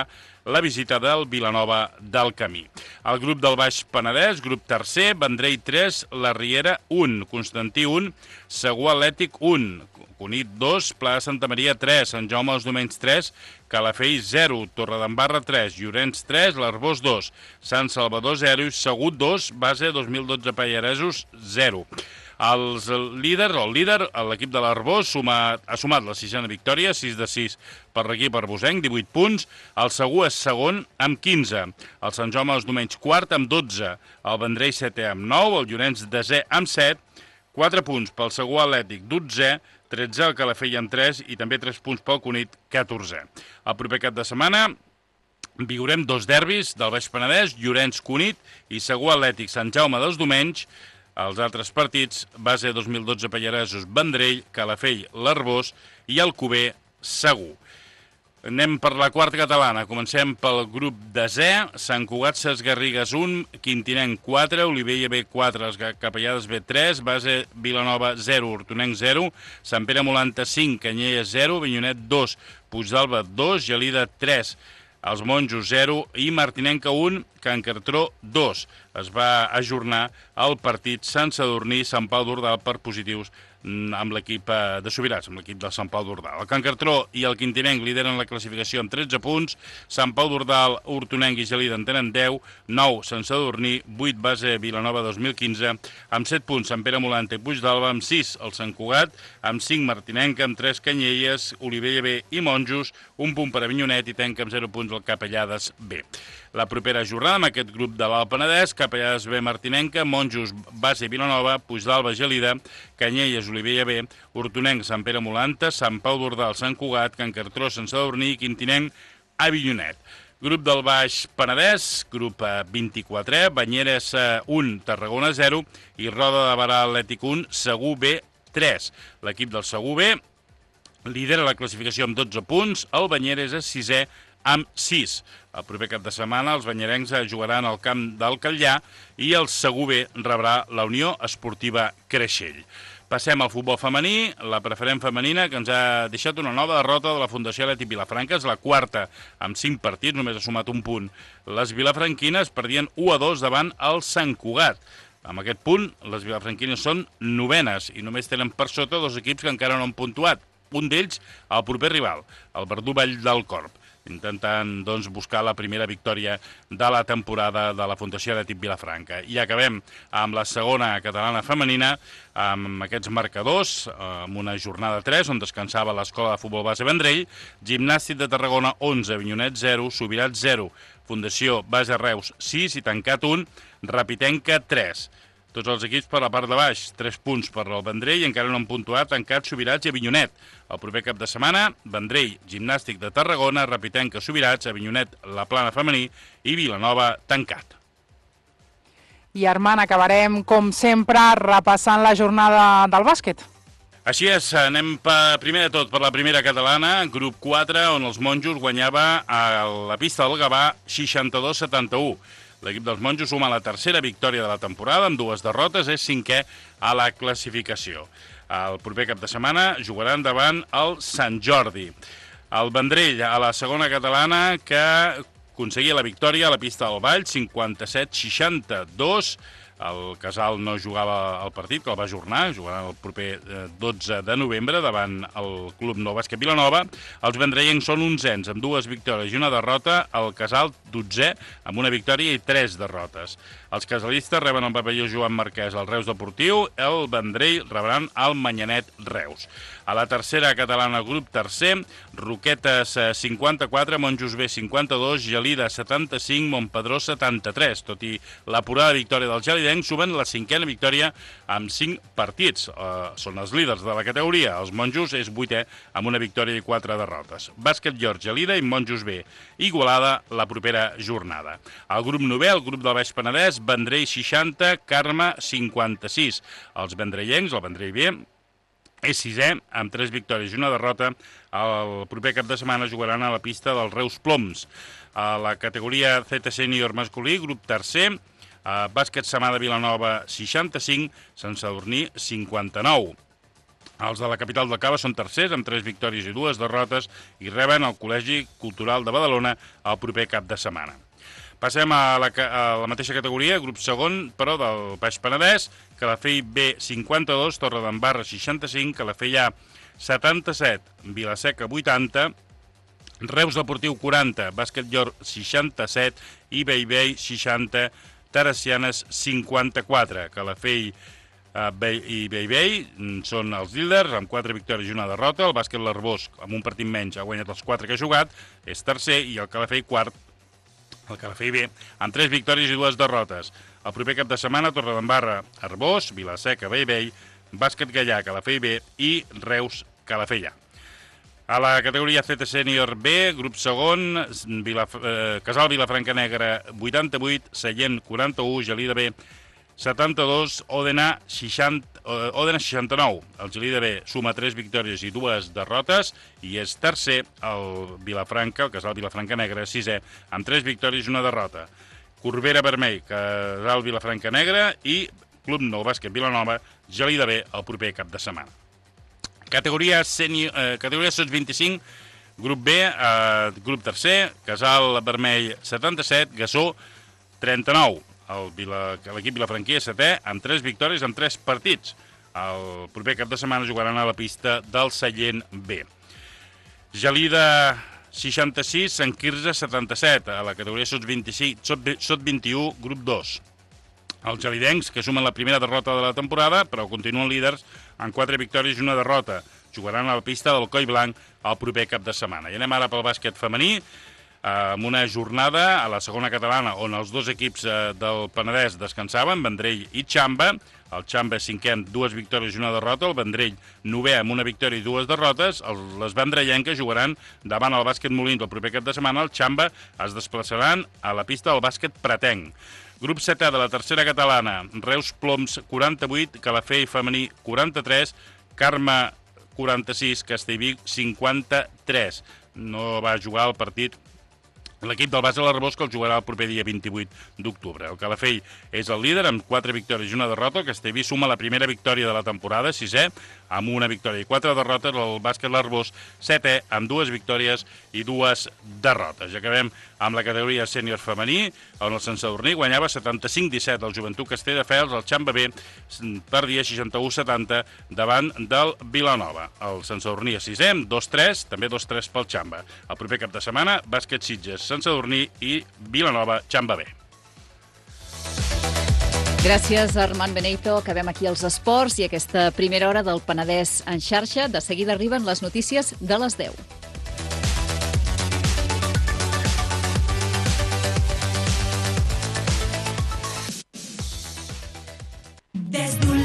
la visita del Vilanova del Camí. El grup del Baix Penedès, grup tercer, Vendrell 3, la Riera 1, Constantí 1, Segur Atlètic 1, Cunit 2, Pla de Santa Maria 3, Sant Jaume dels Domenys 3, Calafell 0, Torredembarra 3, Llorenç 3, l'Arbós 2, Sant Salvador 0 i Segut 2, base 2012 Pallaresos 0. El líder, l'equip de l'Arbós, ha sumat la 6a victòria, 6 de 6 per l'equip arbosenc, 18 punts. El Segur és segon amb 15. El Sant Jaume dels Domenys quart amb 12. El Vendrell 7è amb 9. El Llorenç 10è amb 7. 4 punts pel Segur Atlètic 12è. 13 el Calafell amb 3 i també 3 punts pel Cunit 14è. El proper cap de setmana viurem 2 derbis del Baix Penedès, Llorenç-Cunit i Segur Atlètic Sant Jaume dels Domenys. Els altres partits, base 2012 Pallaresos, Vendrell, Calafell, l'Arbós i Alcover, Segur. Anem per la quarta catalana. Comencem pel grup desè. Sant Cugat Ses Garrigues 1, Quintinenc 4, Olivella B 4, Capellades B 3, base Vilanova 0, Hortonenc 0, Sant Pere Molanta 5, Canyelles 0, Vinyonet 2, Puigdàlber 2, Gelida 3, els Monjos 0 i Martinenca 1, Can Cartró 2. Es va ajornar el partit Sant Sadurní Sant Pau d'Ordal per positius amb l'equip de Subirats, amb l'equip de Sant Pau d'Ordal. El Can Cartró i el Quintinenc lideren la classificació amb 13 punts, Sant Pau d'Ordal, Hortonenc i Gelida en tenen 10, 9 Sant Sadurní, 8 base Vilanova 2015, amb 7 punts Sant Pere Molanta i Puigdàlber, amb 6 el Sant Cugat, amb 5 Martinenca, amb 3 Canyelles, Olivella B i Monjos, 1 punt per a Vinyonet i tanca amb 0 punts el Capellades B. La propera jornada amb aquest grup de l'Alt Penedès, Capellades B Martinenca, Monjos base Vilanova, Puigdàlber Gelida, Canyelles Olivella B, Hortonenc Sant Pere Molanta, Sant Pau d'Ordal Sant Cugat, Can Cartró Sant Sadurní i Quintinenc Avinyonet. Grup del Baix Penedès, grup 24è, Banyeres 1, Tarragona 0 i Roda de Barà Atlètic 1, Segur B 3. L'equip del Segur B lidera la classificació amb 12 punts, el Banyeres és 6è amb 6. El proper cap de setmana els banyerencs jugaran al camp del Catllà i el Segur B rebrà la Unió Esportiva Creixell. Passem al futbol femení, la preferent femenina, que ens ha deixat una nova derrota de la Fundació Atlètic Vilafranca, és la quarta, amb 5 partits, només ha sumat un punt. Les vilafranquines perdien 1-2 davant el Sant Cugat. Amb aquest punt, les vilafranquines són novenes i només tenen per sota 2 equips que encara no han puntuat. Un d'ells, el proper rival, el Verdú Vall del Corp, intentant doncs, buscar la primera victòria de la temporada de la Fundació Atlètic Vilafranca. I acabem amb la segona catalana femenina, amb aquests marcadors, amb una jornada 3, on descansava l'Escola de Futbol Base Vendrell, Gimnàstic de Tarragona 11, Vinyonet 0, Subirats 0, Fundació Base Reus 6 i tancat 1, Rapitenca 3. Tots els equips per la part de baix, 3 punts per al Vendrell, encara no han puntuat, tancat Subirats i Avinyonet. El proper cap de setmana, Vendrell, Gimnàstic de Tarragona, Rapitenca, Subirats, Avinyonet, La Plana femení i Vilanova, tancat. I Armand, acabarem, com sempre, repassant la jornada del bàsquet. Així és, anem primer de tot per la primera catalana, grup 4, on els Monjos guanyava a la pista del Gavà 62-71. L'equip dels Monjos suma la tercera victòria de la temporada, amb 2 derrotes, és 5è a la classificació. El proper cap de setmana jugaran davant el Sant Jordi. El Vendrell, a la segona catalana, que aconseguia la victòria a la pista del Vall, 57-62. El Casal no jugava el partit, que el va ajornar, jugarà el proper 12 de novembre davant el Club Nou Bàsquet Vilanova. Els vendrellencs són 11ens, amb 2 victòries i una derrota. El Casal, 12è, amb una victòria i 3 derrotes. Els casalistes reben el pavelló Joan Marquès al Reus Deportiu, el Vendrell rebran el Manyanet Reus. A la tercera catalana, grup tercer, Roquetes 54, Monjos B 52, Gelida 75, Montpedró 73. Tot i l'apurada victòria del gelidenc, sumen la 5a victòria amb 5 partits. Són els líders de la categoria. Els Monjos és 8è amb una victòria i 4 derrotes. Bàsquet Llor, Gelida i Monjos B. Igualada la propera jornada. El grup 9è, el grup del Baix Penedès, Vendrell 60, Carme 56. Els vendrellencs, el Vendrell B, és 6è, amb 3 victòries i una derrota. El proper cap de setmana jugaran a la pista dels Reus Ploms. A la categoria Z sènior masculí, grup tercer, Bàsquet Samà de Vilanova 65, Sant Sadurní 59. Els de la capital del Cava són tercers, amb 3 victòries i 2 derrotes, i reben el Col·legi Cultural de Badalona el proper cap de setmana. Passem a la mateixa categoria, grup segon, però del Baix Penedès, Calafell B 52, Torredembarra 65, Calafell A 77, Vilaseca 80, Reus Deportiu 40, Bàsquet Llor 67 i Bellvei 60, Teresianes 54. Calafell i Bellvei són els líders amb 4 victòries i una derrota. El Bàsquet l'Arbós, amb un partit menys, ha guanyat els 4 que ha jugat, és tercer, i el Calafell quart, el Calafell B, amb 3 victòries i 2 derrotes. El proper cap de setmana, Torredembarra, Arbós, Vilaseca, Bellvei, Bàsquet Gallà, Calafell B i Reus, Calafell A. A la categoria CT Sènior B, grup segon, Casal Vilafranca Negra 88, Sallent 41, Gelida B 72, Òdena 69. El Gelida B suma 3 victòries i 2 derrotes i és tercer el Vilafranca, el Casal Vilafranca Negra, sisè, amb 3 victòries i una derrota. Corbera Vermell, Casal Vilafranca Negra i Club Nou Bàsquet Vilanova, Gelida B el proper cap de setmana. Categoria Sots 25, grup B, grup tercer, Casal Vermell 77, Gassó 39. L'equip vilafranquí és setè, amb 3 victòries en 3 partits. El proper cap de setmana jugaran a la pista del Sallent B. Gelida 66, Sant Quirze 77, a la categoria Sots 21, grup 2. Els gelidencs, que sumen la primera derrota de la temporada, però continuen líders amb 4 victòries i una derrota. Jugaran a la pista del Coll Blanc el proper cap de setmana. I anem ara pel bàsquet femení, amb una jornada a la segona catalana on els dos equips del Penedès descansaven, Vendrell i Xamba. El Xamba cinquè amb 2 victòries i una derrota, el Vendrell novè amb una victòria i 2 derrotes. Les vendrellenques jugaran davant el bàsquet Molins el proper cap de setmana. El Xamba es desplaçaran a la pista del bàsquet Pretenc. Grup 7 de la tercera catalana, Reus Ploms 48, Calafell femení 43, Carme 46, Castellví 53. No va jugar el partit l'equip del Bàsquet l'Arbós, que el jugarà el proper dia 28 d'octubre. El Calafell és el líder amb 4 victòries i una derrota. El Castellví suma la primera victòria de la temporada, 6è, amb una victòria i 4 derrotes. El Bàsquet l'Arbós, 7è, amb 2 victòries i 2 derrotes. Ja acabem amb la categoria sènior femení, on el Sant Sadurní guanyava 75-17 al Joventut Castelldefels. El Xamba B perdia 61-70 davant del Vilanova. El Sant Sadurní a 6è, amb 2-3, també 2-3 pel Xamba. El proper cap de setmana, Bàsquet Sitges, Sant Sadurní i Vilanova, Xamba B. Gràcies, Armand Benito. Acabem aquí els esports i aquesta primera hora del Penedès en xarxa. De seguida arriben les notícies de les 10. Des d'un